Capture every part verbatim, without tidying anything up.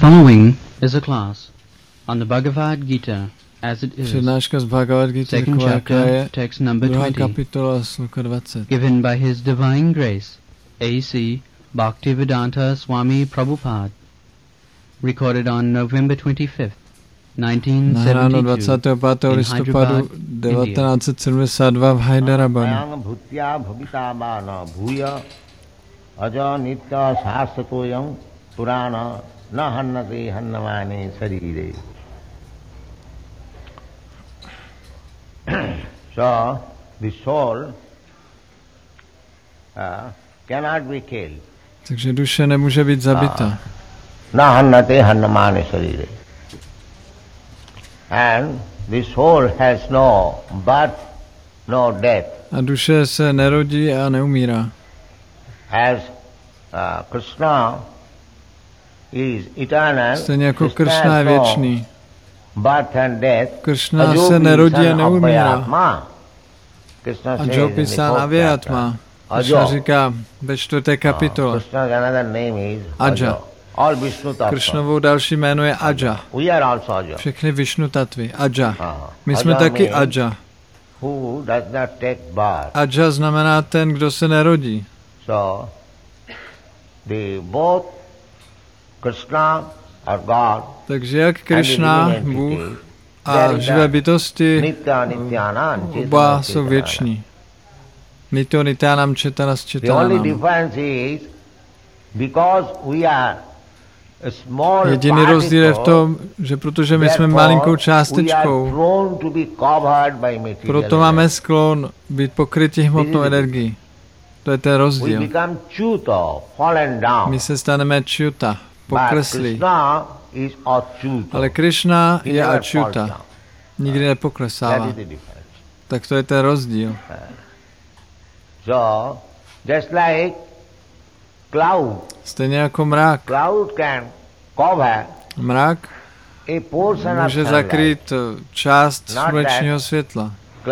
following is a class on the Bhagavad Gita as it is. Přednáška z Bhagavad Gita, Second taková, jaká chapter, je, text number druhá twenty, kapitola, sloka dvacet. given by His Divine Grace, A C Bhaktivedanta Swami Prabhupada, recorded on November twenty-fifth, nineteen Nahráno seventy-two, dvacátého pátého in listopadu Hyderabad, devatenáct set sedmdesát dva v Hyderabadu. Aja nitya sastatoyam purana na hannate hannamane sarire. So, the soul uh, cannot be killed. Takže duše nemůže být zabita. Na hannate hannamane sarire. And the soul has no birth, no death. A duše se nerodí a neumírá. As uh, Krishna is eternal, Stejně jako Kršna je věčný. birth and death. Kršna se nerodí a neumírá. A Jopisan Avyatma. Kršna říká ve čtvrté kapitole. Aja. Kršnovo další jméno je Aja. Všechny Višnu tatvy. Aja. My jsme taky Aja. Aja znamená ten, kdo se nerodí. So, the both Krishna or God, takže jak Kršna, Bůh a živé bytosti, oba jsou věční. Nityo Nityanam Četana s Četanam. Jediný rozdíl je v tom, že protože my jsme malinkou částečkou, proto máme sklon být pokryti hmotnou energií. To je ten rozdíl. My se staneme čuta, pokreslí. Ale Krishna je ačuta. Nikdy nepoklesává. Tak to je ten rozdíl. Stejně jako mrak. Mrak může zakrýt část slunečního světla.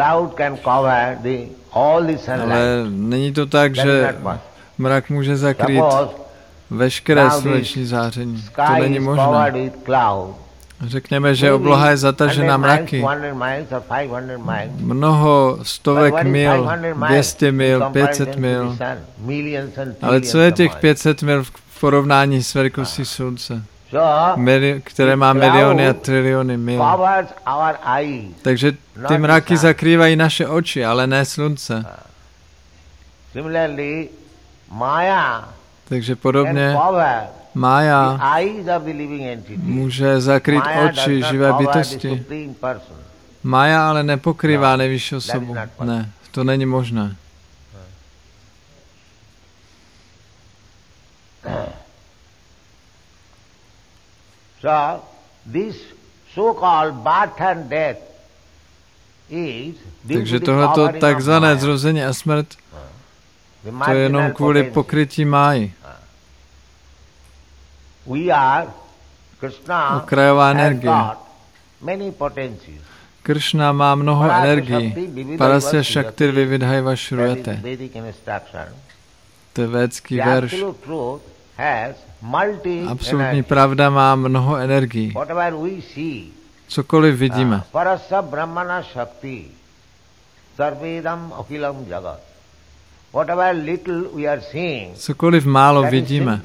Ale není to tak, že mrak může zakrýt veškeré sluneční záření. To není možné. Řekněme, že obloha je zatažena mraky. Mnoho stovek mil, dvě stě mil, pět set mil. Ale co je těch pět set mil v porovnání s velikostí slunce? Mili- které má miliony a triliony mil. Takže ty mraky zakrývají naše oči, ale ne slunce. Takže podobně Mája může zakrýt oči živé bytosti. Mája ale nepokrývá nejvyšší osobu. Ne, to není možné. So, this so-called birth and death is Takže tohleto takzvané zrození a smrt, to je jenom kvůli pokrytí máji. Okrajová energie. Kršna má mnoho energií. Parasya Shaktir Vividhaiva Shruyate. To je védský verš. Absolutní pravda má mnoho energií. Cokoliv vidíme. Cokoliv málo vidíme,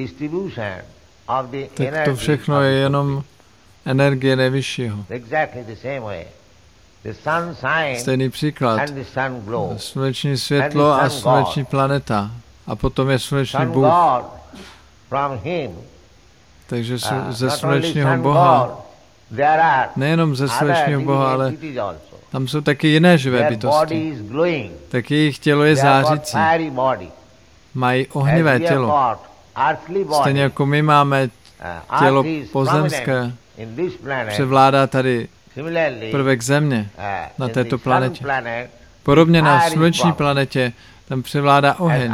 tak to všechno je jenom energie nejvyššího. Stejný příklad. Sluneční světlo a sluneční planeta. A potom je sluneční Bůh. Takže ze slunečního Boha, nejenom ze slunečního Boha, ale tam jsou taky jiné živé bytosti. Tak jejich tělo je zářící. Mají ohnivé tělo. Stejně jako my máme tělo pozemské. Převládá tady prvek země na této planetě. Podobně na sluneční planetě tam převládá oheň.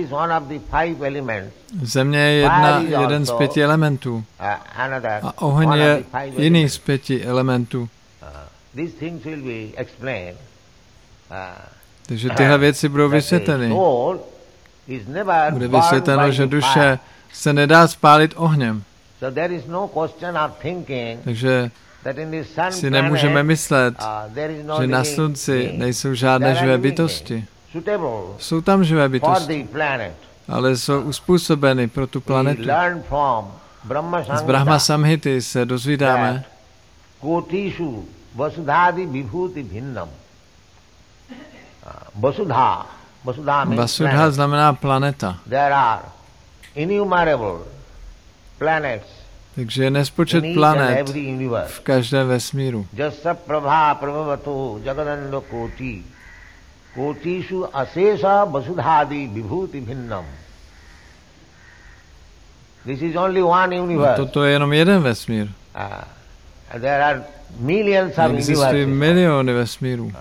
Země je jedna, jeden z pěti elementů. A oheň je jiný z pěti elementů. Takže tyhle věci budou vysvětleny. Bude vysvětleno, že duše se nedá spálit ohněm. Takže si nemůžeme myslet, že na slunci nejsou žádné živé bytosti. Jsou tam živé bytosti, ale jsou uspůsobeny pro tu planetu. Z Brahma Samhity se dozvídáme, Vasudha znamená planeta. Takže je nespočet planet v každém vesmíru. A toto je jenom jeden vesmír. Existují miliony vesmírů.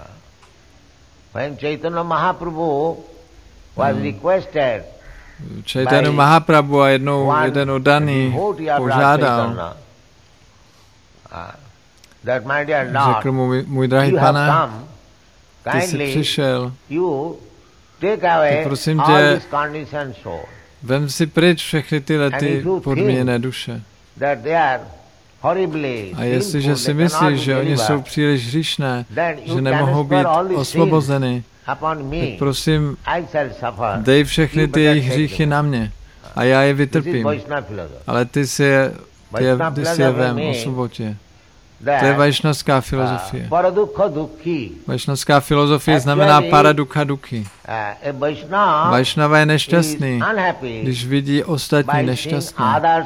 Chaitanya Mahaprabhu a jednou jeden oddaný požádal, řekl mu, můj drahý pane, ty jsi přišel, ty prosím tě, vem si pryč všechny tyhle ty podmíněné duše. A jestliže si myslíš, že oni jsou příliš hříšné, že nemohou být osvobozeny, tak prosím, dej všechny ty jejich hříchy na mě a já je vytrpím. Ale ty si je, ty je, ty si je vem, osvobod je. To je vajšnavská filozofie. Vajšnavská filozofie znamená paradukha dukhi. Vajšnava je nešťastný, když vidí ostatní nešťastný.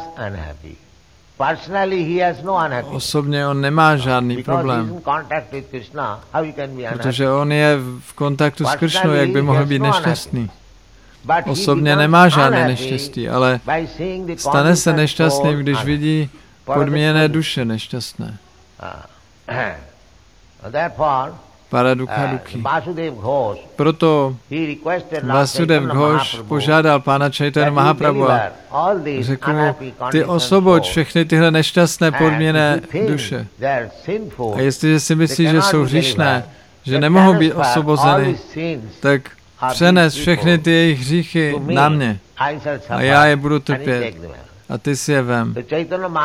Osobně on nemá žádný problém, protože on je v kontaktu s Kršnou, jak by mohl být nešťastný. Osobně nemá žádné neštěstí, ale stane se nešťastným, když vidí podmíněné duše nešťastné. Paradukha dukhi. Proto Vasudev Ghosh požádal pána Chaitanya Mahaprabhu a řekl mu, ty osvoboď všechny tyhle nešťastné podmíněné duše. A jestliže si myslíš, že jsou hříšné, že nemohou být osvobozeny, tak přenes všechny ty jejich hříchy na mě a já je budu trpět. A ty si je vem. Tak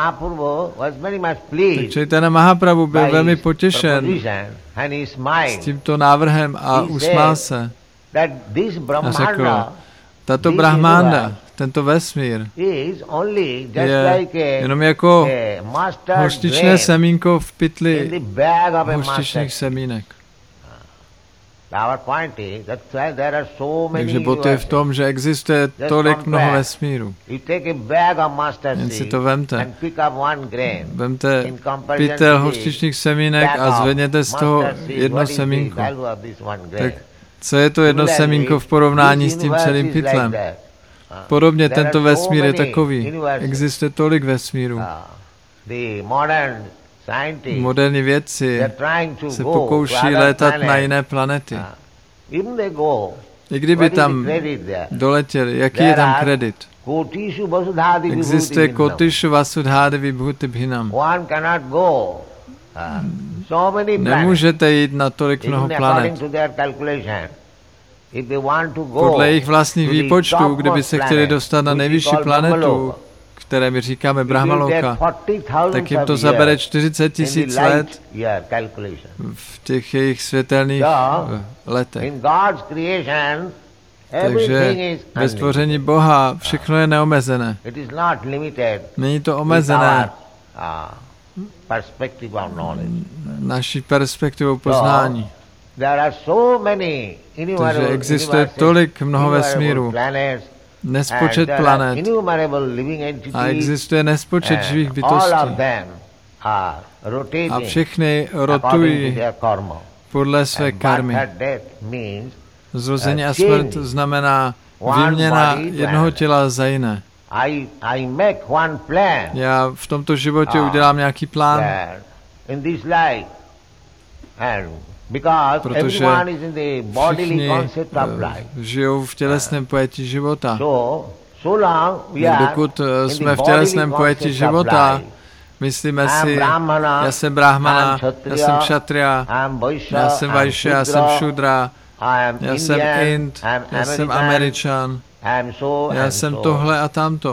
Chaitanya Mahaprabhu byl velmi potěšen s tímto návrhem a usmál se. A řekl, tato Brahmanda, tento vesmír, je jenom jako hořčičné semínko v pytli hořčičných semínek. Takže bod je v tom, že existuje tolik mnoho vesmírů. Jen si to vemte. Vemte pytel hořčičných semínek a zvedněte z toho jedno semínko. Tak co je to jedno semínko v porovnání s tím celým pytlem? Podobně tento vesmír je takový. Existuje tolik vesmírů. Moderní vědci se pokouší létat na jiné planety. I kdyby tam doletěli, jaký je tam kredit? Existuje Kotishu Vasudha Vibhuti Bhinam. Nemůžete jít na tolik mnoho planet. Podle jejich vlastních výpočtů, kdyby se chtěli dostat na nejvyšší planetu, které my říkáme Brahmaloka, tak jim to zabere čtyřicet tisíc let v těch jejich světelných letech. Takže ve stvoření Boha všechno je neomezené. Není to omezené naší perspektivou poznání. Takže existuje tolik mnoho vesmírů, nespočet planet a existuje nespočet živých bytostí. A všechny rotují podle své karmy. Zrození a smrt znamená výměna jednoho těla za jiné. Já v tomto životě udělám nějaký plán, protože všichni žijou v tělesném pojetí života. Dokud jsme v tělesném pojetí života, myslíme si, já jsem brahmana, já jsem kshatriya, já jsem vajšya, já jsem šudra, já jsem Ind, já jsem Američan, já jsem tohle a tamto.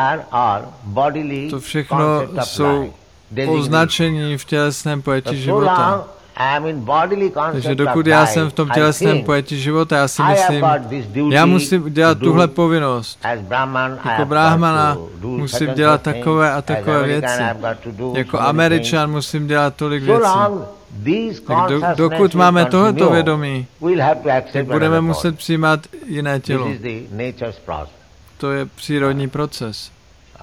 To všechno jsou označení v tělesném pojetí života. Takže dokud já jsem v tom tělesném pojetí života, já si myslím, já musím dělat tuhle povinnost. Jako brahmana musím dělat takové a takové věci. Jako Američan musím dělat tolik věcí. Tak do, dokud máme tohoto vědomí, tak budeme muset přijímat jiné tělo. To je přírodní proces.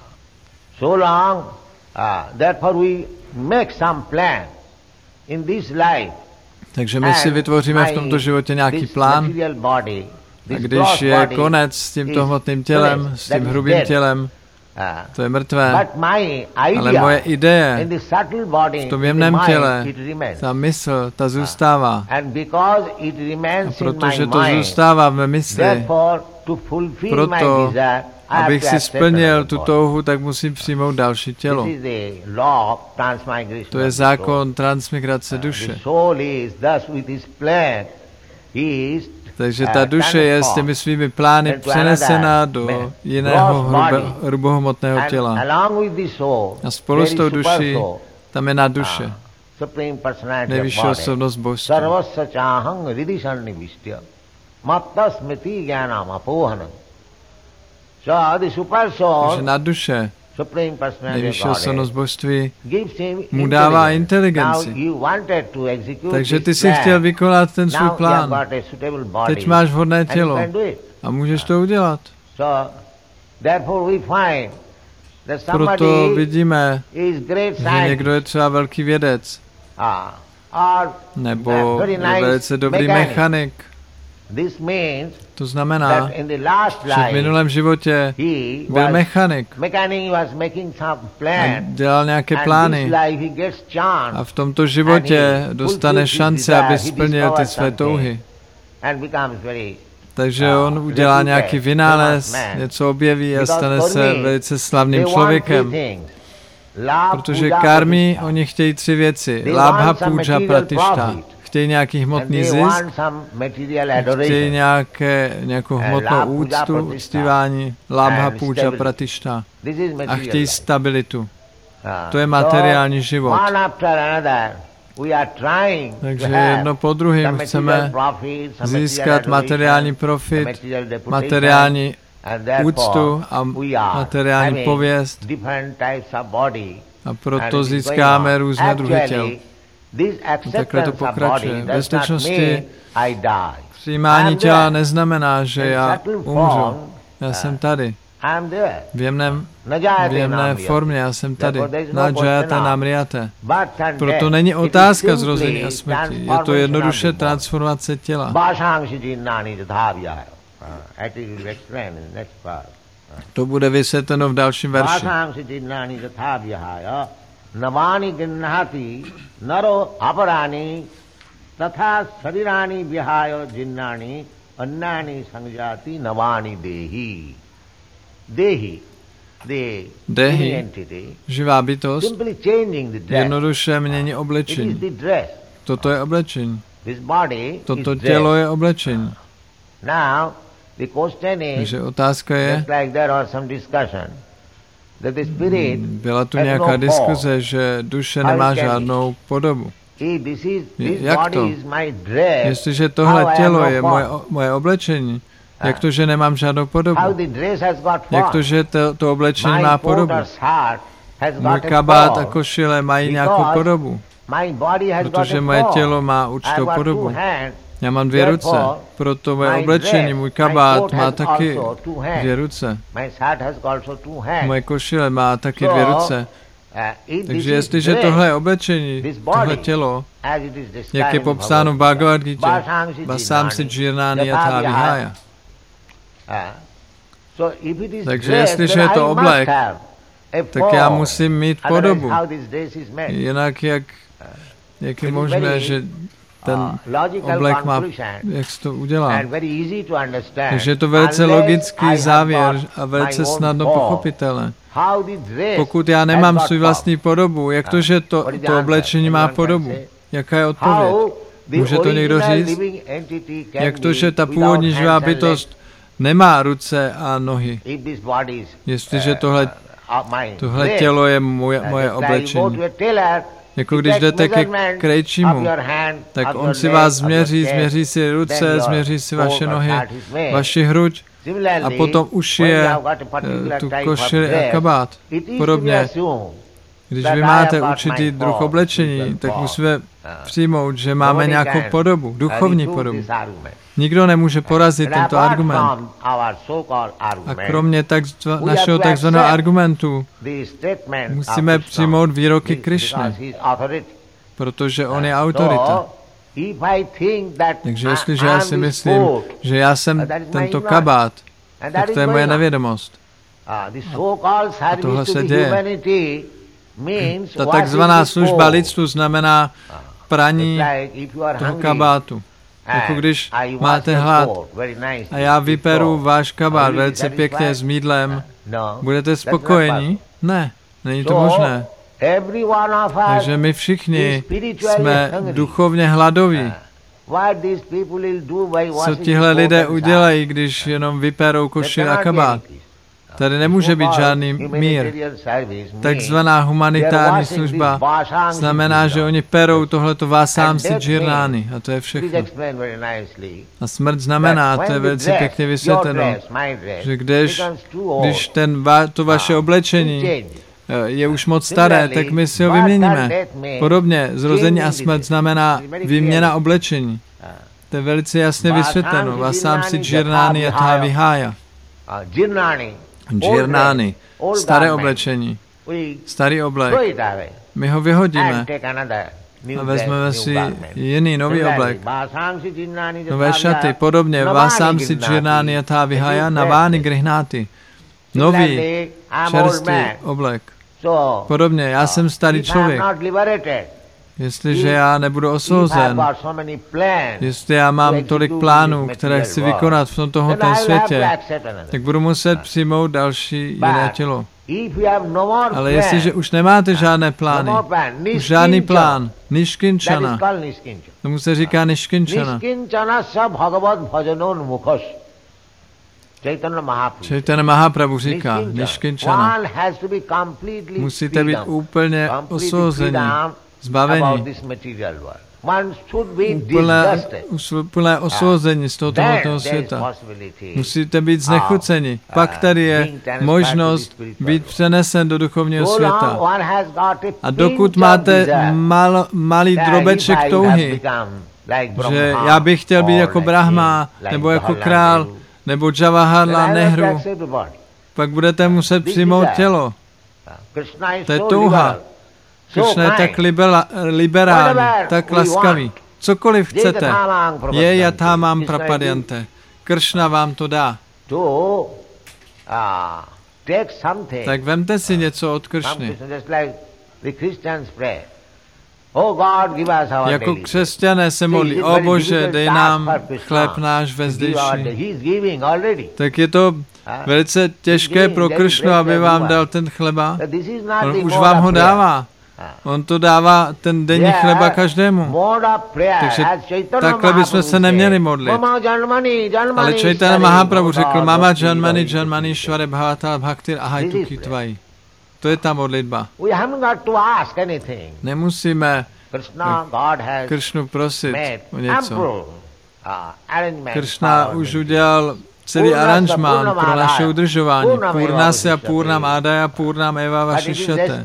Takže my si vytvoříme v tomto životě nějaký plán a když je konec s tímto hmotným tělem, s tím hrubým tělem, to je mrtvé, ale moje ideje v tom jemném těle, ta mysl, ta zůstává. A protože to zůstává v mé mysli, proto, abych si splnil tu touhu, tak musím přijmout další tělo. To je zákon transmigrace duše. Takže ta duše je s těmi svými plány přenesena do jiného hrube, hrubohmotného těla. A spolu s tou duší tam je na duše. Nejvyšší osobnost božství. Takže na duše nejvyšší osobnost božství mu dává inteligenci. Takže ty jsi chtěl vykonat ten svůj plán. Teď máš vhodné tělo a můžeš to udělat. Proto vidíme, že někdo je třeba velký vědec nebo velice dobrý mechanik. To znamená, že v minulém životě byl mechanik a dělal nějaké plány a v tomto životě dostane šance, aby splnil ty své touhy. Takže on udělá nějaký vynález, něco objeví a stane se velice slavným člověkem. Protože karmy, oni chtějí tři věci. Lábha, půdža, pratišta. Chtějí nějaký hmotný zisk, chtějí nějaké, nějakou hmotnou úctu, uctívání, lábha, půdža, pratišta. A chtějí stabilitu. To je materiální život. Takže jedno po druhém chceme získat materiální profit, materiální úctu a materiální pověst. A proto získáme různé druhy těl. Takhle to pokračuje. Ve skutečnosti přijímání těla neznamená, že já umřu. Já jsem tady. V, jemném, v jemné formě, já jsem tady. Najayate namriyate. Proto není otázka zrození a smrti. Je to jednoduše transformace těla. To bude vysvětleno v dalším verši. Navani ginnahati naro aparani tatha sarirani vihaya jinnani annani sangjati navani dehi. Dehi, dehi, živá bytost, jednoduše mění oblečení. Toto je oblečení. Toto tělo je oblečení. Takže otázka je, byla tu nějaká diskuze, že duše nemá žádnou podobu. Jak to? Jestliže tohle tělo je moje, moje oblečení, jak to, že nemám žádnou podobu? Jak to, že to, to oblečení má podobu? Můj kabát a košile mají nějakou podobu, protože moje tělo má určitou podobu. Já mám dvě ruce, proto moje oblečení, můj kabát má taky dvě ruce. Moje košile má taky dvě ruce. Takže jestliže tohle je oblečení, tohle tělo, jak je popsáno v Bhagavad Gita, Vasam si džirnáni yatha vihaya. Takže jestliže je to oblek, tak já musím mít podobu. Jinak jak, jak je možné, že ten oblek má, jak se to udělá. Takže je to velice logický závěr a velice snadno pochopitelné. Pokud já nemám svůj vlastní podobu, jak to, že to, to oblečení má podobu? Jaká je odpověď? Může to někdo říct? Jak to, že ta původní živá bytost nemá ruce a nohy. Jestliže tohle, tohle tělo je moje, moje oblečení. Jako když jdete ke krejčímu, tak on si vás změří, změří si ruce, změří si vaše nohy, vaši hruď a potom ušije tu košili a kabát. Podobně, když vy máte určitý druh oblečení, tak musíme přijmout, že máme nějakou podobu, duchovní podobu. Nikdo nemůže porazit tento argument. A kromě takzva, našeho takzvaného argumentu musíme přijmout výroky Krišny, protože on je autorita. Takže jestliže já si myslím, že já jsem tento kabát, tak to je moje nevědomost. A tohle se děje. Ta takzvaná služba lidstvu znamená praní toho kabátu. Jako když máte hlad a já vyperu váš kabát velice pěkně s mýdlem, budete spokojeni? Ne, není to možné. Takže my všichni jsme duchovně hladoví. Co tihle lidé udělají, když jenom vyperou košili a kabát? Tady nemůže být žádný mír. Takzvaná humanitární služba znamená, že oni perou tohleto vásámsi džirnány a to je všechno. A smrt znamená, to je velice pěkně vysvětleno, že když, když ten, to vaše oblečení je už moc staré, tak my si ho vyměníme. Podobně, zrození a smrt znamená výměna oblečení. To je velice jasně vysvětleno. Vásámsi džirnány yatha vihája. Džirnány, staré oblečení, starý oblek. My ho vyhodíme a vezmeme si jiný, nový oblek. Nové šaty, podobně, vásámsi džirnány yatha vihája navány grihnáty. Nový, čerstvý oblek. Podobně, já jsem starý člověk. Jestliže já nebudu osvobozen, jestli já mám tolik plánů, které chci vykonat v tomto hmotném světě, tak budu muset přijmout další jiné tělo. Ale jestliže už nemáte žádné plány, už žádný plán, niškinčana, tomu se říká niškinčana. Chaitanya Mahaprabhu říká, niškinčana, musíte být úplně osvobození, zbavení, úplné, úplné osvobození z tohoto hmotného světa. Musíte být znechuceni. Pak tady je možnost být přenesen do duchovního světa. A dokud máte mal, malý drobeček touhy, že já bych chtěl být jako Brahma, nebo jako král, nebo Jawaharlal Nehru, pak budete muset přijmout tělo. To je touha. Kršna je tak liberální, tak laskavý. Cokoliv chcete, je yatha mám prapadyante. Kršna vám to dá. Tak vemte si něco od Kršny. Jako křesťané se modlí, o Bože, dej nám chléb náš ve zdejší. Tak je to velice těžké pro Kršnu, aby vám dal ten chleba. On už vám ho dává. On to dává ten denní chleba každému. Takže takhle bychom se neměli modlit. Ale Chaitanya Mahaprabhu řekl, Mama Janmani Janmani Shvare Bhavata Bhaktir Ahaitu Kitvaji. To je ta modlitba. Nemusíme Kršnu prosit o něco. Kršna už udělal celý aranžmán pro naše udržování. Purnasya Purnam Adaya Purnam Eva Vašišate.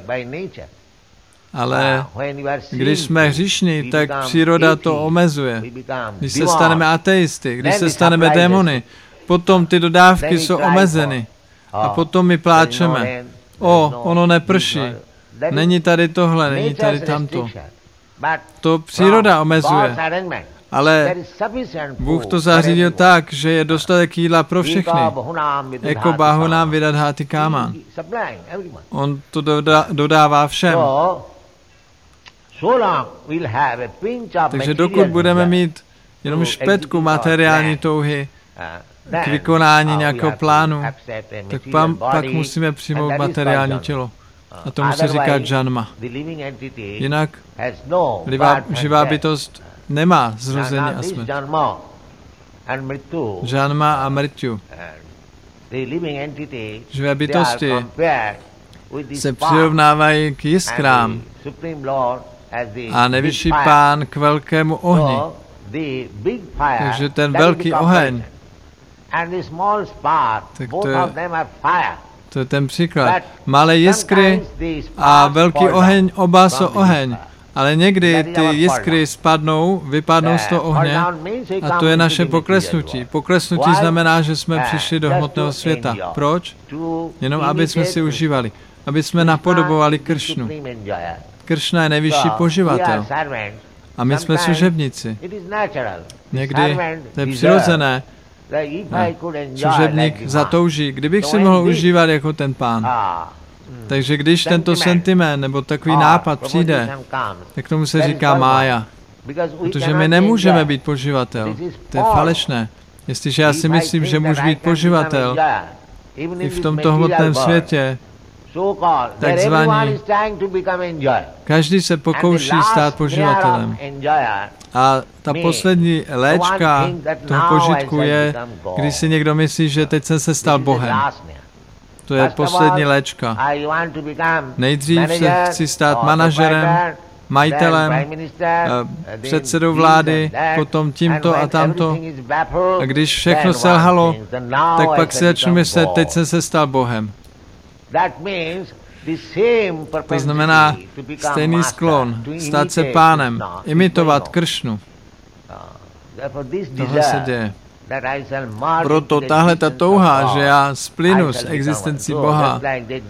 Ale když jsme hříšní, tak příroda to omezuje. Když se staneme ateisty, když se staneme démony, potom ty dodávky jsou omezeny. A potom my pláčeme. O, ono neprší. Není tady tohle, není tady tamto. To příroda omezuje. Ale Bůh to zařídil tak, že je dostatek jídla pro všechny. Jako Bahunám Vidadháti Káma. On to dodává všem. Takže dokud budeme mít jenom špetku materiální touhy k vykonání nějakého plánu, tak pak, pak musíme přijmout materiální tělo. A tomu se říká džanma. Jinak živá bytost nemá zrození a smrt. Žánma a mrtyu. Živé bytosti se přirovnávají k jiskrám a nejvyšší pán k velkému ohni. Takže ten velký oheň, tak to je, to je ten příklad. Malé jiskry a velký oheň, oba jsou oheň. Ale někdy ty jiskry spadnou, vypadnou z toho ohně a to je naše poklesnutí. Poklesnutí znamená, že jsme přišli do hmotného světa. Proč? Jenom aby jsme si užívali. Aby jsme napodobovali Kršnu. Kršna je nejvyšší poživatel. A my jsme služebníci. Někdy to je přirozené. Služebník zatouží. Kdybych si mohl užívat jako ten pán. Takže když tento sentiment nebo takový nápad přijde, tak tomu se říká mája. Protože my nemůžeme být poživatel. To je falešné. Jestliže já si myslím, že můžu být poživatel i v tomto hmotném světě, takzvaný, každý se pokouší stát poživatelem. A ta poslední léčka toho požitku je, když si někdo myslí, že teď jsem se stal Bohem. To je poslední léčka. Nejdřív se chci stát manažerem, majitelem, předsedou vlády, potom tímto a tamto. A když všechno selhalo, tak pak si začnu myslet, teď jsem se stal Bohem. To znamená stejný sklon, stát se pánem, imitovat Kršnu. Tohle se děje. Proto tahle ta touha, že já splynu s existencí Boha,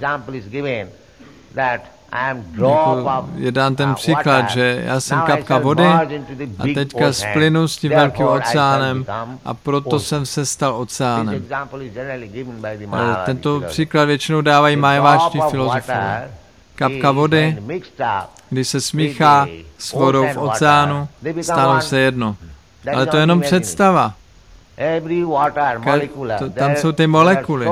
jako je dán ten příklad, že já jsem kapka vody a teďka splynu s tím velkým oceánem a proto jsem se stal oceánem. Tento příklad většinou dávají majeváčtí filozofové. Kapka vody, když se smíchá s vodou v oceánu, stanou se jedno. Ale to je jenom představa. To, tam jsou ty molekuly.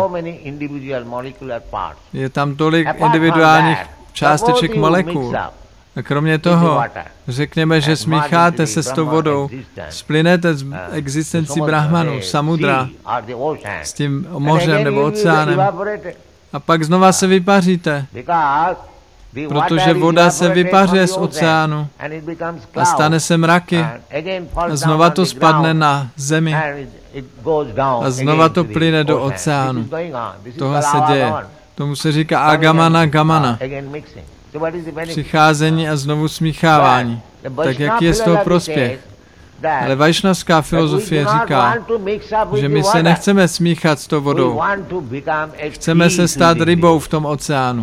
Je tam tolik individuálních částeček molekul. A kromě toho, řekněme, že smícháte se s tou vodou, splynete s existencí Brahmanu, samudra, s tím mořem nebo oceánem, a pak znova se vypaříte, protože voda se vypařuje z oceánu a stane se mraky a znova to spadne na zemi a znova to plyne do oceánu. Tohle se děje. Tomu se říká agamana gamana. Přicházení a znovu smíchávání. Tak jaký je z toho prospěch? Ale vajšnavská filozofie říká, že my se nechceme smíchat s tou vodou. Chceme se stát rybou v tom oceánu.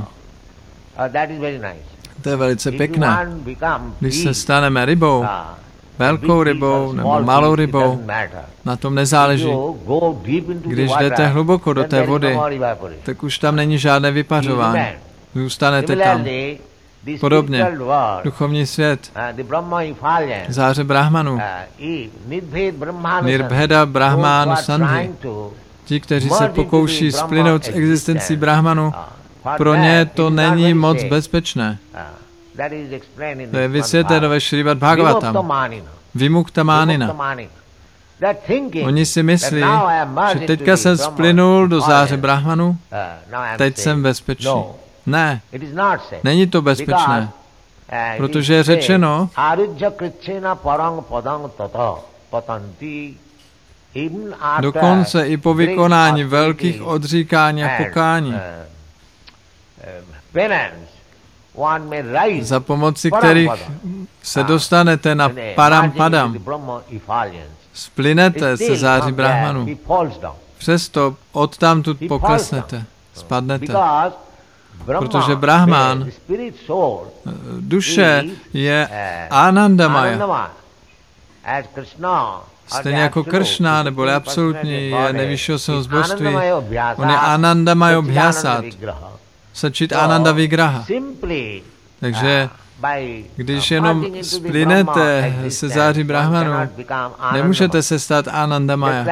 To je velice pěkné. Když se staneme rybou, velkou rybou nebo malou rybou, na tom nezáleží. Když jdete hluboko do té vody, tak už tam není žádné vypařování. Zůstanete tam. Podobně, duchovní svět, záře Brahmanu, Nirbheda Brahmanu Sandhi, ti, kteří se pokouší splynout s existencí Brahmanu, pro ně to není moc bezpečné. To je vysvětleno ve Šrimad Bhagavatam. Vimukta mánina. Oni si myslí, že teďka jsem splynul do záře Brahmanu, teď jsem bezpečný. Ne, není to bezpečné, protože je řečeno, dokonce i po vykonání velkých odříkání a pokání, za pomoci kterých se dostanete na param padam, splynete se září Brahmanu, přesto odtamtud poklesnete, spadnete. Protože Brahman, duše je Anandamaya. Stejně jako Kršna, nebo absolutní, je nejvyššího svého zbožství. On je Anandamaya Bhyasat. Sačit Ananda Vigraha. Takže když jenom splynete se září Brahmanu, nemůžete se stát Anandamaya.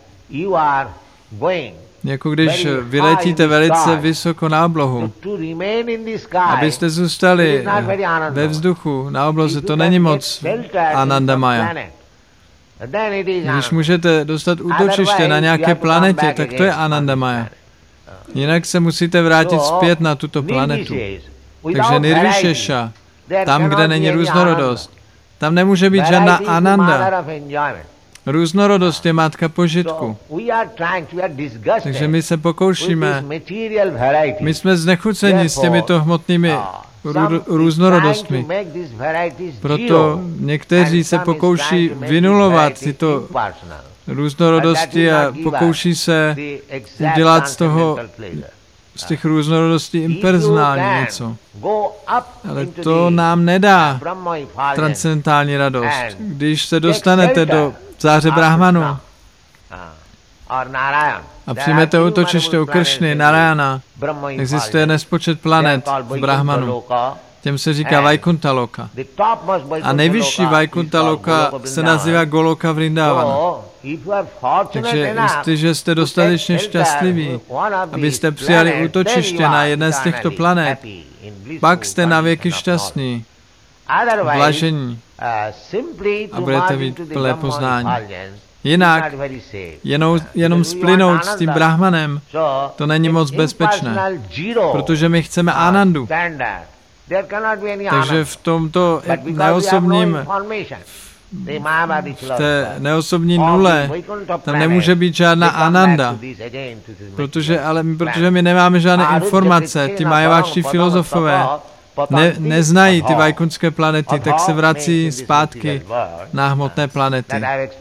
Jako když vyletíte velice vysoko na oblohu. Abyste zůstali ve vzduchu, na obloze, to není moc Anandamaya. Když můžete dostat útočiště na nějaké planetě, tak to je Anandamaya. Jinak se musíte vrátit zpět na tuto planetu. Takže Nirvishesha, tam, kde není různorodost, tam nemůže být žádná Ananda. Různorodost je matka požitku. Takže my se pokoušíme, my jsme znechuceni s těmito hmotnými rů, různorodostmi. Proto někteří se pokouší vynulovat tyto různorodosti a pokouší se udělat z toho, z těch různorodostí impersonální něco. Ale to nám nedá transcendentální radost. Když se dostanete do záře Brahmanu a přijmete útočiště u Kršny, Narayana, existuje nespočet planet v Brahmanu. Těm se říká Vaikuntha Loka. A nejvyšší Vaikuntha Loka se nazývá Goloka Vrindavana. Takže jestliže jste dostatečně šťastliví, abyste přijali útočiště na jedné z těchto planet, pak jste navěky šťastní, blažení a budete mít plné poznání. Jinak jenom, jenom splynout s tím Brahmanem, to není moc bezpečné, protože my chceme Anandu. Takže v tomto neosobním, v té neosobní nule, tam nemůže být žádná Ananda, protože, ale, protože my nemáme žádné informace, ty majaváčtí filozofové ne, neznají ty vajkunské planety, tak se vrací zpátky na hmotné planety.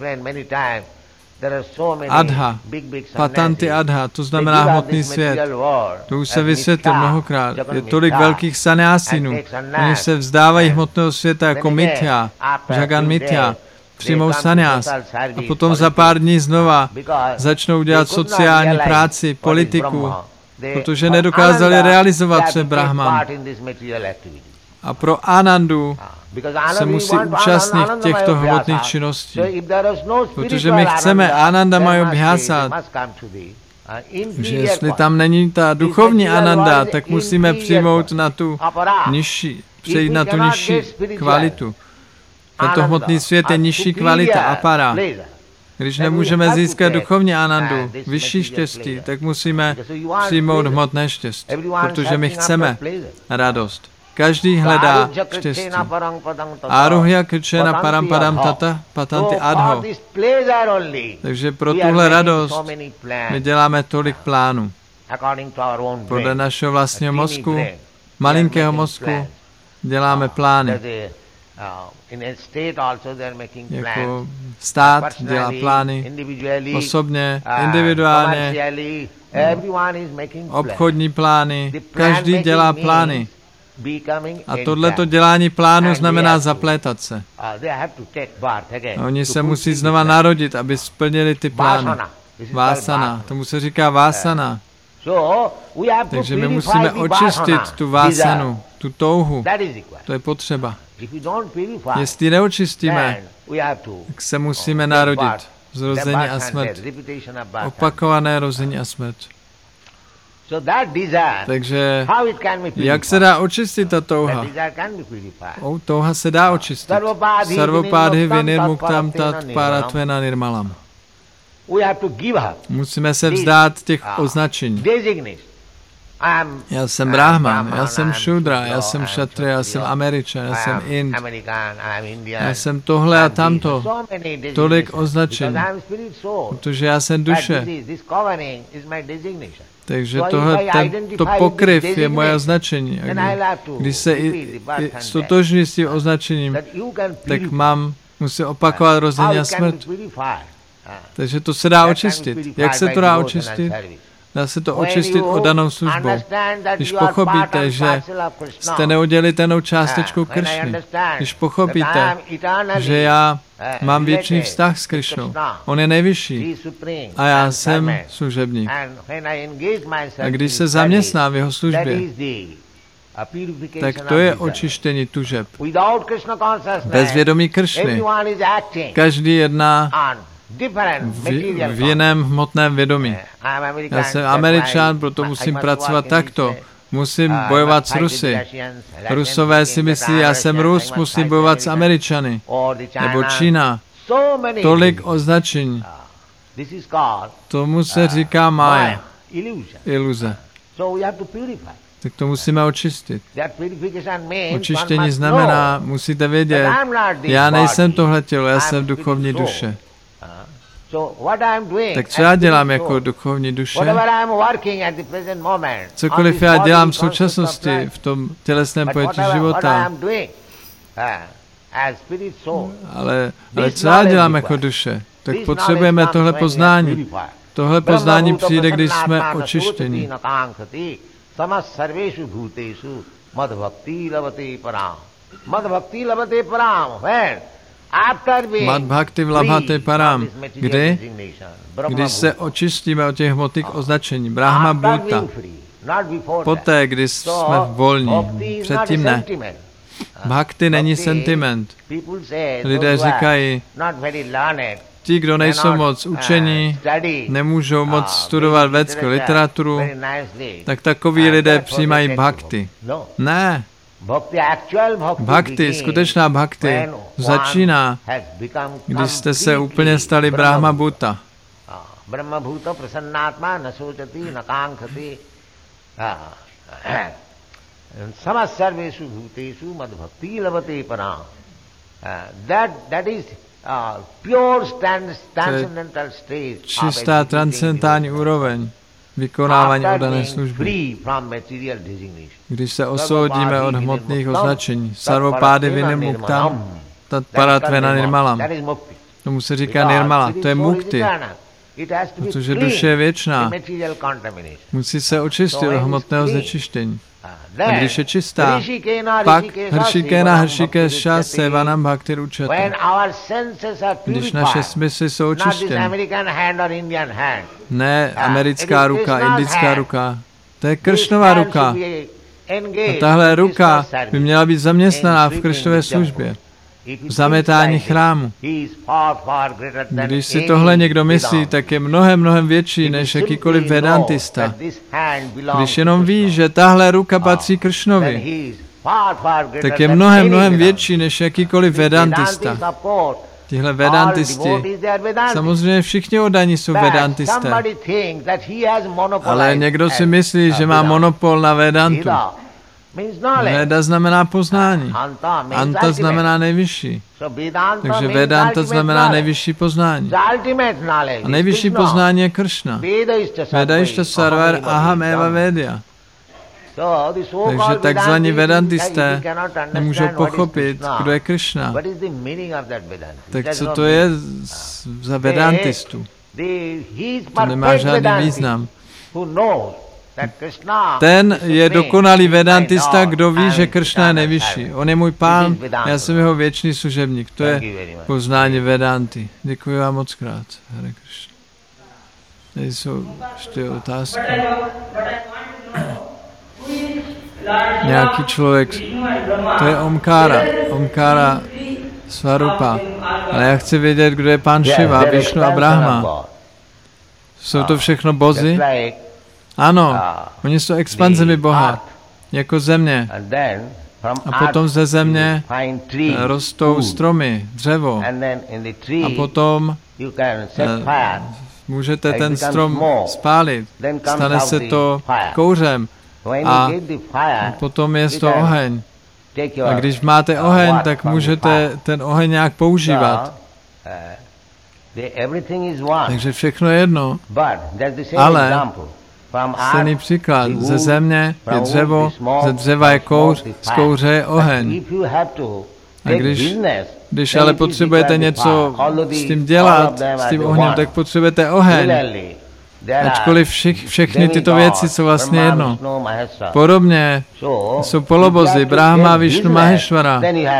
Adha, patanty adha, to znamená hmotný svět. To už se vysvětlil mnohokrát. Je tolik velkých sanyásínů. Oni se vzdávají hmotného světa jako mithya, jagan mithya, přijmou sanyás a potom za pár dní znova začnou dělat sociální práci, politiku, protože nedokázali realizovat před Brahman. A pro Anandu se musí účastnit těchto hmotných činností. Protože my chceme Anandamaya Bhyasat, že jestli tam není ta duchovní Ananda, tak musíme přijmout na tu nižší, přejít na tu nižší kvalitu. Tento hmotný svět je nižší kvalita, apara. Když nemůžeme získat duchovní Anandu, vyšší štěstí, tak musíme přijmout hmotné štěstí, protože my chceme radost. Každý hledá štěstí. Aruhya krčena parampadam tata patanti adho. Takže pro tuhle radost my děláme tolik plánů. Podle našeho vlastního mozku, malinkého mozku, děláme plány. Jako stát dělá plány osobně, individuálně, obchodní plány, každý dělá plány. A tohleto dělání plánu znamená zaplétat se. Oni se musí znova narodit, aby splnili ty plány. Vásana, tomu se říká vásana. Takže my musíme očistit tu vásanu, tu touhu. To je potřeba. Jestli neočistíme, tak se musíme narodit. Zrození a smrt. Opakované rození a smrt. Takže jak se dá očistit ta touha? O, touha se dá očistit. Sarvopádhy vinirmuktam tat paratvena nirmalam. Musíme se vzdát těch označení. Já jsem Brahman, já jsem Šudra, já jsem Kshatriya, já jsem Američan, já jsem Ind, já jsem tohle a tamto. Tolik označení, protože já jsem duše. Takže tohle, ten, to pokryv je moje označení. A kdy, když se i, i stotožňuji s tím označením, tak mám, musím opakovat rození a smrt. Takže to se dá očistit. Jak se to dá očistit? Dá se to očistit oddanou službou. Když pochopíte, že jste neudělitelnou částečkou Kršny, když pochopíte, že já mám věčný vztah s Kršnou, on je nejvyšší a já jsem služebník. A když se zaměstnám v jeho službě, tak to je očištění tužeb. Bez vědomí Kršny. Každý jedná v, v jiném hmotném vědomí. Já jsem Američan, proto musím pracovat takto. Musím bojovat s Rusy. Rusové si myslí, já jsem Rus, musím bojovat s Američany. Nebo Čína. tolik označení. Tomu se říká mája, iluze. Tak to musíme očistit. Očištění znamená, musíte vědět, já nejsem tohle tělo, já jsem duchovní duše. Tak co já dělám jako duchovní duše? Cokoliv já dělám v současnosti, v tom tělesném pojetí života, ale, ale co já dělám jako duše? Tak potřebujeme tohle poznání. Tohle poznání přijde, když jsme očištěni. Mad bhakti labhate param. Kdy? Když se očistíme od těch hmotných označení. Brahma bhuta. Poté, když jsme volní. Předtím ne. Bhakti není sentiment. Lidé říkají, ti, kdo nejsou moc učení, nemůžou moc studovat védskou literaturu, tak takoví lidé přijímají bhakti. Ne. Bhakti, skutečná bhakti, začíná, když jste se úplně stali Brahma bhuta. Brahma bhuta prasannátma nasočati nakánkati samasarvesu bhutesu mad bhakti lavate param. That that is Uh, pure transcendental state. Čistá transcendentální úroveň vykonávání oddané služby. Když se osvobodíme od hmotných označení. Sarvopády vinimuktam tat paratvena nirmalam. Tomu se říká nirmala. To je mukti. Protože duše je věčná. Musí se očistit od hmotného znečištění. A když je čistá, pak hršikéna hršikesha sevanam bhakti ručate. Když naše smysly jsou očištěny, ne americká ruka, indická ruka, to je Kršnova ruka. A tahle ruka by měla být zaměstnaná v Kršnové službě, v zametání chrámu. Když si tohle někdo myslí, tak je mnohem, mnohem větší než jakýkoliv vedantista. Když jenom ví, že tahle ruka patří Kršnovi, tak je mnohem, mnohem větší než jakýkoliv vedantista. Tihle vedantisti, samozřejmě všichni oddaní jsou vedantisté, ale někdo si myslí, že má monopol na vedantu. Veda znamená poznání. Anta znamená nejvyšší. Takže Vedanta znamená nejvyšší poznání. A nejvyšší poznání je Kršna. Veda išta sarvar aham eva vedya. Takže takzvaní vedantisté nemůžou pochopit, kdo je Kršna. Tak co to je za vedantistu? To nemá žádný význam. Ten je dokonalý vedantista, kdo ví, že Kršna je nejvyšší. On je můj pán, já jsem jeho věčný služebník. To je poznání Vedanty. Děkuji vám moc krát. Hare Kršna. Tady jsou ještě otázky. Nějaký člověk, to je Omkára. Omkára Svarupa. Ale já chci vědět, kdo je pán Šiva, Višnu a Brahma. Jsou to všechno bozy? Ano, oni jsou expanzemi Boha, jako země. A potom ze země rostou stromy, dřevo. A potom eh, můžete ten strom spálit. Stane se to kouřem. A potom je to oheň. A když máte oheň, tak můžete ten oheň nějak používat. Takže všechno je jedno. Ale stejný příklad. Ze země je dřevo, ze dřeva je kouř, z kouře je oheň. A když, když ale potřebujete něco s tím dělat, s tím ohněm, tak potřebujete oheň. Ačkoliv všich, všechny tyto věci jsou vlastně jedno. Podobně jsou polobozy, Brahma, Višnu, Maheshvara.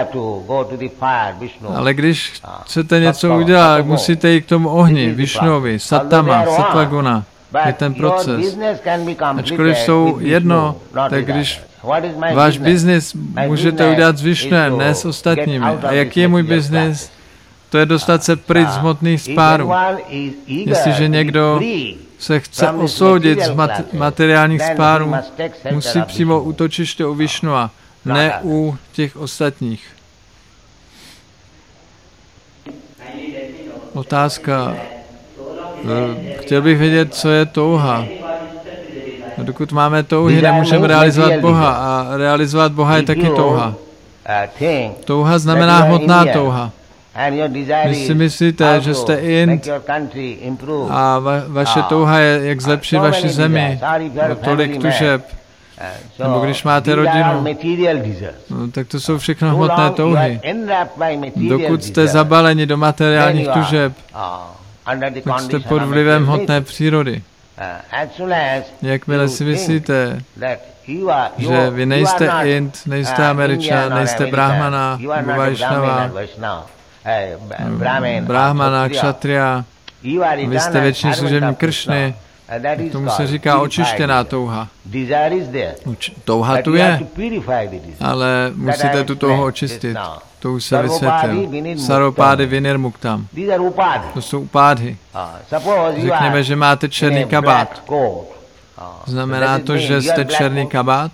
Ale když chcete něco udělat, musíte jít k tomu ohni, Višnuovi, Sattama, Sattvaguna. Je ten proces. Ačkoliv jsou jedno, tak když váš biznis můžete udělat s Višnem, ne s ostatními. A jaký je můj biznis? To je dostat se pryč z hmotných spárů. Jestliže někdo se chce osoudit z mat- materiálních spárů, musí přímo útočiště u Višnua, ne u těch ostatních. Otázka. Chtěl bych vědět, co je touha. A dokud máme touhy, nemůžeme realizovat Boha. A realizovat Boha je taky touha. Touha znamená hmotná touha. Vy si myslíte, že jste Ind a va- vaše touha je, jak zlepšit vaši zemi, tolik tužeb. Nebo když máte rodinu, no, tak to jsou všechno hmotné touhy. Dokud jste zabaleni do materiálních tužeb, tak jste pod vlivem hmotné přírody. Jakmile si myslíte, že vy nejste Ind, nejste Američan, nejste Brahmana, nebo Vaishnava, Brahmana, Kshatriya, vy jste věčný služebník Kršny, tomu se říká očištěná touha. Uč- touha tu je, ale musíte tu touhu očistit. To už se vysvětlil. Sarvopády vinirmuktam. To jsou upádhy. Řekněme, že máte černý kabát. Znamená to, že jste černý kabát?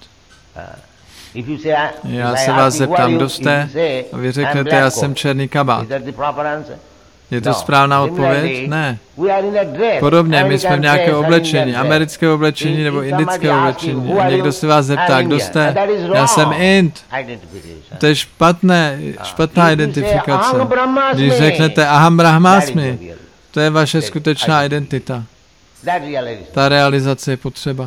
Já se vás zeptám, kdo jste? A vy řeknete, já jsem černý kabát. Je to správná odpověď? Ne. Podobně, my jsme v nějaké oblečení, americké oblečení nebo indické oblečení. A někdo se vás zeptá, kdo jste? Já jsem Ind. To je špatné, špatná identifikace. Když řeknete Aham Brahmasmi, to je vaše skutečná identita. Ta realizace je potřeba.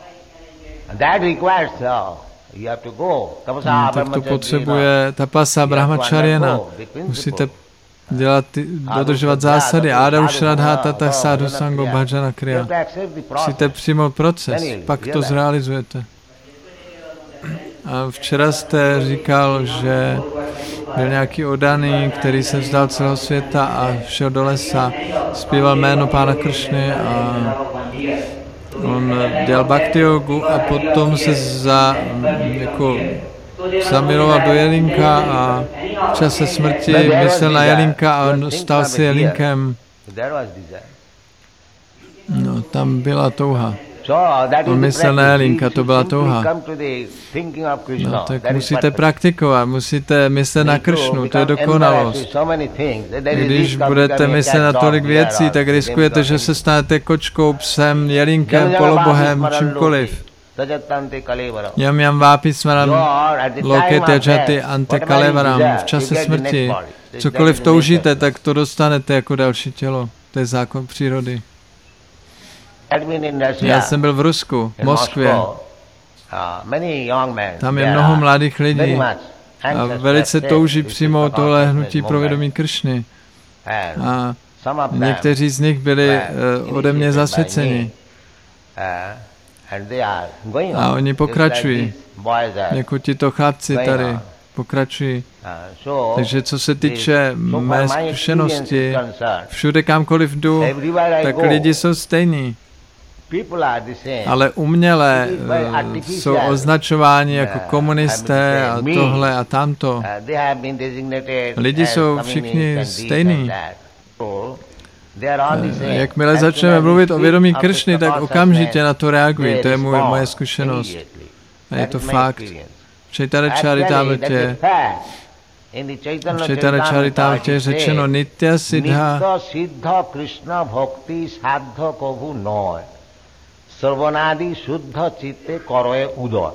No, tak to potřebuje tapasa brahmacharyana. Musíte dělat, dodržovat zásady. Áda Shraddha Tata Sadhu Sango Bhajana Kriya. Musíte přijmout proces, pak to zrealizujete. A včera jste říkal, že byl nějaký oddaný, který se vzdal celého světa a šel do lesa, zpíval jméno Pána Kršny a on dělal bhakti jogu a potom se za, jako, zamiloval do jelínka a v čase smrti myslel na jelínka a on stal se jelínkem. No, tam byla touha. On myslel na jelínka, to byla touha. No, tak musíte praktikovat, musíte myslet na Kršnu, to je dokonalost. Když budete myslet na tolik věcí, tak riskujete, že se stanete kočkou, psem, jelínkem, polobohem, čímkoliv. Jam jam vápi smaram loket jajati ante kalevaram. V čase smrti, cokoliv toužíte, tak to dostanete jako další tělo. To je zákon přírody. Já jsem byl v Rusku, v Moskvě. Tam je mnoho mladých lidí a velice touží přijmout tohle hnutí pro vědomí Kršny. A někteří z nich byli uh, ode mě zasvěceni. A oni pokračují, jako tito chlapci tady pokračují. Takže co se týče mé zkušenosti, všude kamkoliv jdu, tak lidi jsou stejní. Ale uměle uh, jsou označováni jako komunisté a tohle a tamto. Lidi jsou všichni stejní. Jakmile začneme mluvit o vědomí Kršny, tak okamžitě na to reagují. To je můj, moje zkušenost. A je to fakt. V Chaitanya Charitamrtě v Chaitanya Charitamrtě je řečeno Nitya Siddha Krishna Bhakti Sadha Kabhu Noy Sarvanadi Shuddha Chitte Karoye Udoy.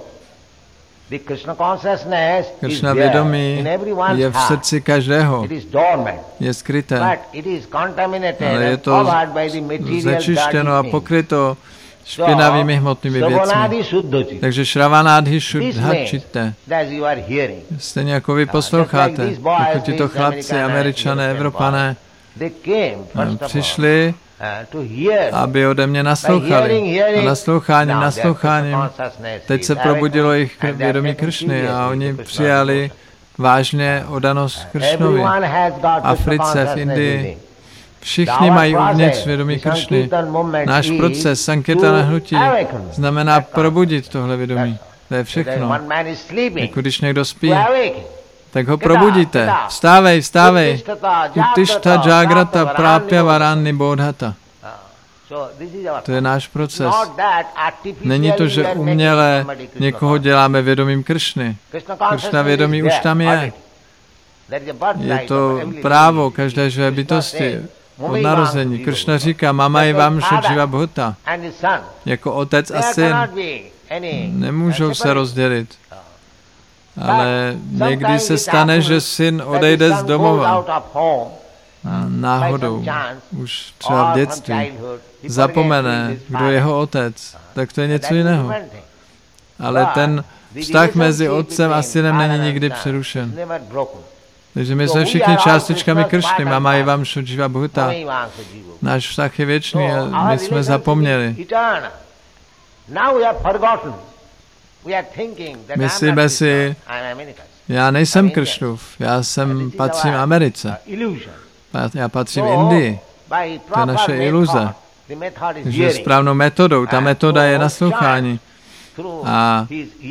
Kršna vědomí je v srdci každého. Je skryté. Ale je to znečištěno a pokryto špinavými hmotnými věcmi. Takže Shravanadhi Shuddha Chitte. Stejně jako vy posloucháte, jako tito chlapci, Američané, Evropané, přišli, aby ode mě naslouchali. A nasloucháním, nasloucháním, teď se probudilo jejich vědomí Kršny a oni přijali vážně oddanost Kršnovi. V Africe, v Indii, všichni mají uvnitř vědomí Kršny. Náš proces Sankirtana hnutí znamená probudit tohle vědomí. To je všechno. Jako když někdo spí, tak ho probudíte. Vstávej, vstávej. Utišta jagrata prápya varani bodhata. To je náš proces. Není to, že uměle někoho děláme vědomím Kršny. Kršna vědomí už tam je. Je to právo každé živé bytosti. od narození. Kršna říká, Mamai Vamša Jiva Bhuta. Jako otec a syn nemůžou se rozdělit. Ale někdy se stane, že syn odejde z domova. A náhodou, už třeba v dětství, zapomene, kdo je jeho otec, tak to je něco jiného. Ale ten vztah mezi otcem a synem není nikdy přerušen. Takže my jsme všichni částičkami Kršny, Mamai Vamša Jiva Bhuta. Náš vztah je věčný a my jsme zapomněli. Myslíme si, já nejsem Kršnův, já jsem patřím Americe. Já patřím Indii. To je naše iluze. Takže správnou metodou, ta metoda je naslouchání. A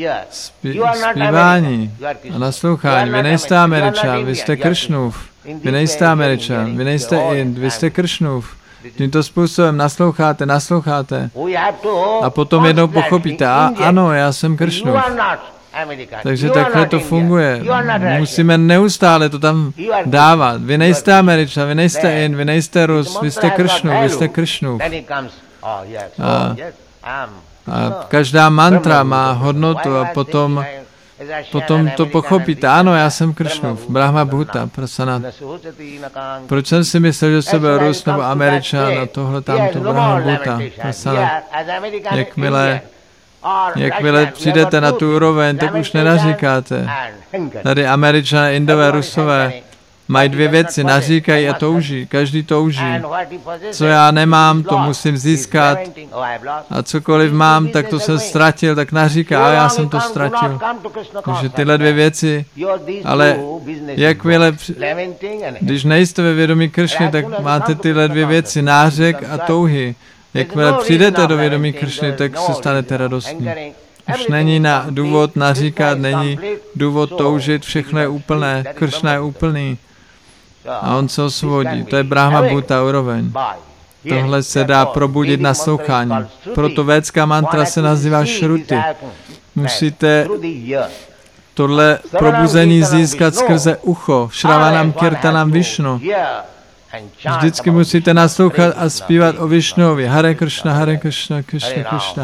zpívání a naslouchání. Vy nejste Američan, vy jste Kršnův. Vy nejste Američan, vy nejste Ind, vy jste Kršnův. Tímto způsobem nasloucháte, nasloucháte. A potom jednou pochopíte, a ano, já jsem Kršnův. Takže takhle to funguje. Musíme neustále to tam dávat. Vy nejste Američan, vy nejste Ind, vy nejste Rus, vy jste Kršnův, vy jste Kršnův. A, a každá mantra má hodnotu a potom, potom to pochopíte. Ano, já jsem Kršnův, Brahma Bhuta, Prasanat. Proč jsem si myslel, že jsem byl Rus nebo Američan a tohle tamto Brahma Bhuta, Prasanat. Jakmile Jakmile přijdete na tu úroveň, tak už nenaříkáte. Tady Američané, Indové, Rusové mají dvě věci, naříkají a touží. Každý touží. Co já nemám, to musím získat. A cokoliv mám, tak to jsem ztratil, tak naříká, a já jsem to ztratil. Takže tyhle dvě věci, ale jakmile, když nejste ve vědomí Kršny, tak máte tyhle dvě věci, nářek a touhy. Jakmile přijdete do vědomí Kršny, tak se stanete radostní. Už není na důvod naříkat, není důvod toužit, všechno je úplné, Kršna je úplný. A on se osvobodí. To je Brahma Bhuta úroveň. Tohle se dá probudit naslouchání. Proto védská mantra se nazývá Shruti. Musíte tohle probuzení získat skrze ucho. Shravanam Kirtanam Vishnu. Vždycky musíte naslouchat a zpívat o Višnuovi. Hare Kršna, Hare Kršna, Kršna Kršna.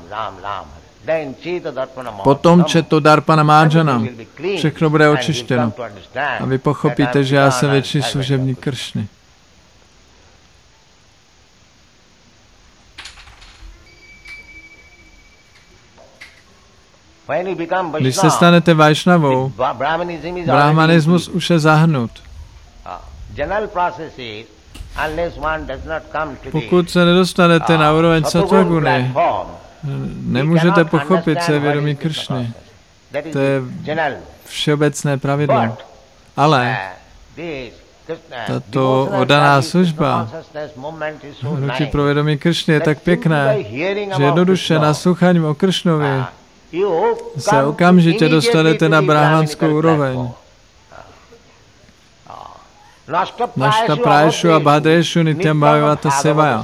Potom četo Darpana Marjanam. Všechno bude očištěno. A vy pochopíte, že já jsem věčný služebník Kršny. Když se stanete Vajšnavou, brahmanismus už je zahnut. Pokud se nedostanete na úroveň Sattvaguny, nemůžete pochopit, co je vědomí Kršny. To je všeobecné pravidlo. Ale tato oddaná služba, hnutí pro vědomí Kršny, je tak pěkné, že jednoduše nasloucháním o Kršnovi se okamžitě dostanete na brahmanskou úroveň. Našta Prajeshu a Bhadreshu Nityam Bhagavata Sevaya.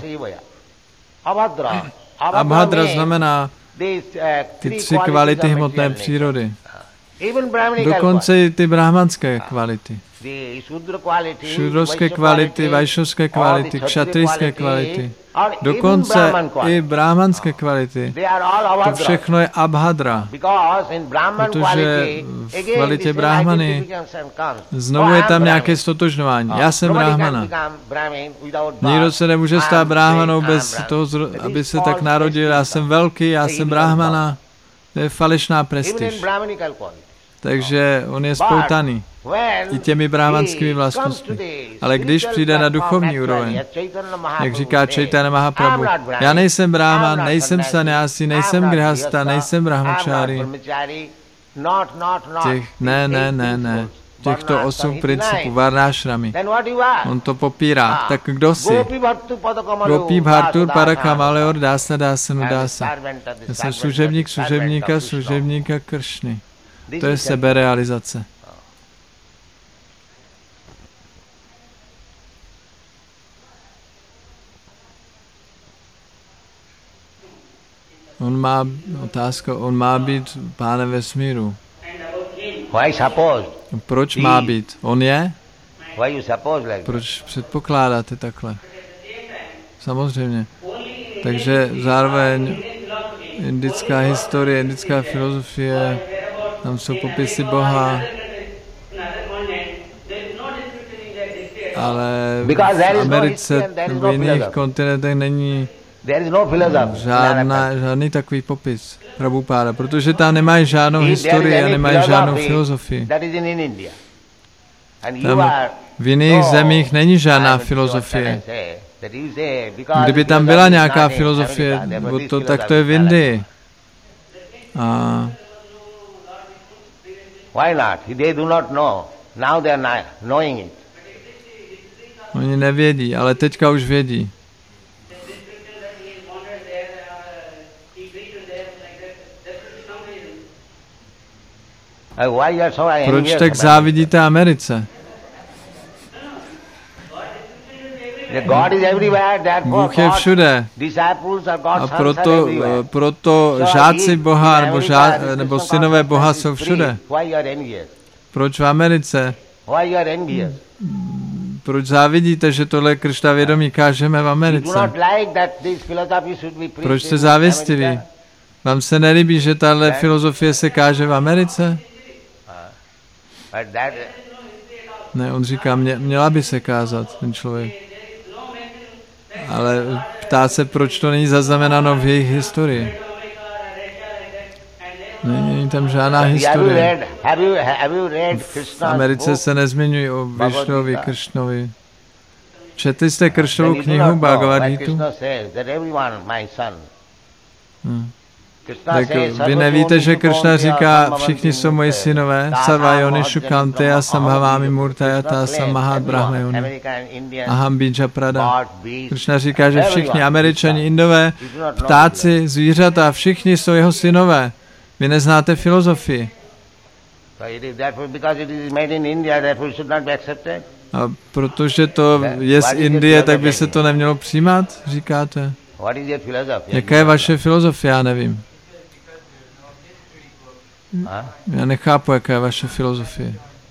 Abhadra znamená ty tři kvality hmotné přírody. Dokonce i ty brahmanské kvality. Šudrovské kvality, vajšovské kvality, kšatrijské kvality. Dokonce i brahmanské kvality. To všechno je abhadra. Protože v kvalitě brahmany znovu je tam nějaké stotožňování. Já jsem brahmana. Nikdo se nemůže stát brahmanou bez toho, aby se tak narodil. Já jsem velký, já jsem brahmana. To je falešná prestiž. Takže on je spoutaný i těmi brahmanskými vlastnostmi. Ale když přijde na duchovní úroveň, jak říká Chaitanya Mahaprabhu, já nejsem brahman, nejsem sannyasi, nejsem grihasta, nejsem brahmačári. Těch, ne, ne, ne, ne. Těchto osm principů, varnášramy. On to popírá. Tak kdo jsi? Gopi Bhartur Parakamaleor Dasa Dasanu Dasa. Já jsem služebník služebníka, služebníka Kršny. To je seberealizace. On má, otázka, on má být pánem vesmíru. Proč má být? On je? Proč předpokládáte takhle? Samozřejmě. Takže zároveň indická historie, indická filozofie, tam jsou popisy Boha, ale v Americe nebo v jiných kontinentech není žádná, žádný takový popis Prabhupáda, protože tam nemají žádnou historii a nemají žádnou filozofii. Tam v jiných zemích není žádná filozofie. Kdyby tam byla nějaká filozofie, to, tak to je v Indii. A oni nevědí, ale teďka už vědí. Proč tak závidíte Americe? Bůh je všude. A proto, proto žáci Boha nebo, žá, nebo synové Boha jsou všude. Proč v Americe? Proč závidíte, že tohle Kršna vědomí kážeme v Americe? Proč jste závistiví? Vám se nelíbí, že tahle filozofie se káže v Americe? Ne, on říká, mě, měla by se kázat, ten člověk. Ale ptá se, proč to není zaznamenáno v jejich historii. Není tam žádná historie. V Americe se nezmiňují o Višnovi, Kršnovi. Četli jste Kršnovu knihu Bhagavad Gitu? Hmm. Tak vy nevíte, že Kršna říká, všichni jsou moji synové, Savajony, Šukante a Sambhavámi Murtajata Samahat Brahmayony, Aham Bija Prada. Kršna říká, že všichni Američani, Indové, ptáci, zvířata, všichni jsou jeho synové. Vy neznáte filozofii. A protože to je z Indie, tak by se to nemělo přijímat, říkáte? Jaká je vaše filozofie, já nevím. Já nechápu, jaká je vaše filozofie.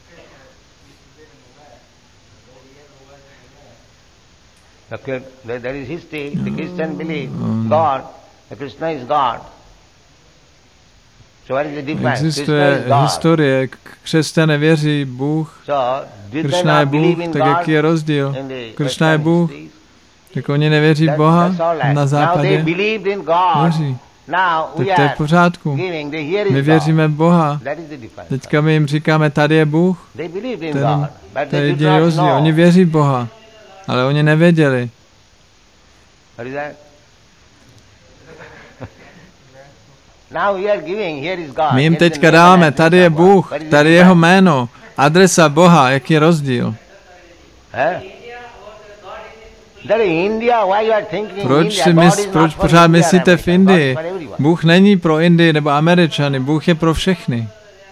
Existuje historie, křesťané věří Bůh, Kršna je Bůh, tak jaký je rozdíl? Kršna je Bůh, tak oni nevěří Boha na západě? Věří. Tak to je v pořádku. My věříme Boha. Teďka my jim říkáme, tady je Bůh. Ten, to je jediný rozdíl. Oni věří Boha, ale oni nevěděli. My jim teďka dáme, tady je Bůh, tady je jeho jméno, adresa Boha, jaký je rozdíl? Proč, si mysl, proč pořád myslíte v Indii? Bůh není pro Indii nebo Američany, Bůh je pro všechny.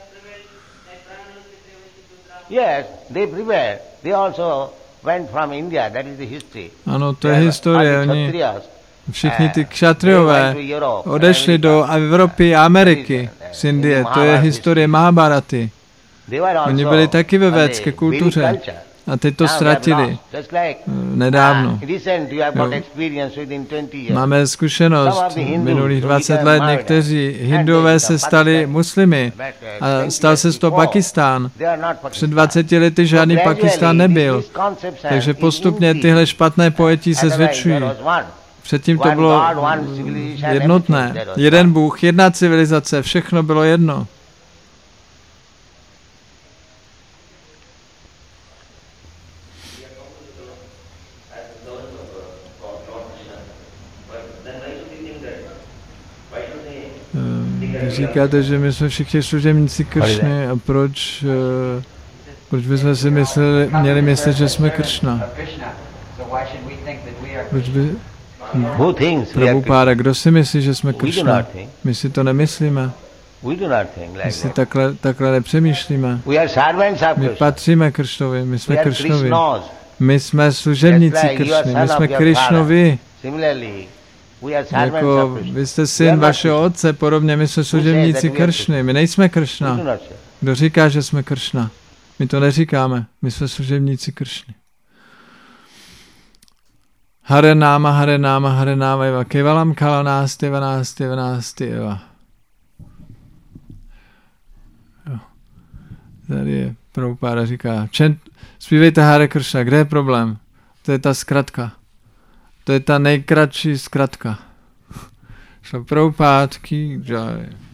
Ano, to je historie. Oni, všichni ty kšatriové odešli do Evropy a Ameriky z Indie. To je historie Mahabharaty. Oni byli taky ve védské kultuře. A teď to ztratili nedávno. Jo. Máme zkušenost minulých dvacet let. Někteří Hindové se stali muslimy a stal se z toho Pakistán. Před dvaceti lety žádný Pakistán nebyl. Takže postupně tyhle špatné pojetí se zvětšují. Předtím to bylo jednotné. Jeden Bůh, jedna civilizace, všechno bylo jedno. Říkáte, že my jsme všichni služebníci Kršny a proč, uh, proč bychom si mysleli, měli myslet, že jsme Kršna? Proč by... Prabhupáda, kdo si myslí, že jsme Kršna? My si to nemyslíme. My si takhle, takhle nepřemýšlíme. My patříme Kršnovi, my jsme Kršnovi. My jsme služebníci Kršny, my jsme Krišnovi. Jako vy jste syn vašeho otce, podobně my jsme služebníci Kršny. My nejsme Kršna. Kdo říká, že jsme Kršna? My to neříkáme, my jsme služebníci Kršny. Hare náma, hare náma, hare náma eva, kevalam kala násti, eva násti, eva násti, eva. Jo. Tady je Prabhupáda říká, čen, zpívejte Hare Kršna, kde je problém? To je ta zkratka. To je ta nejkratší zkratka. Šla Prabhupád ki jai.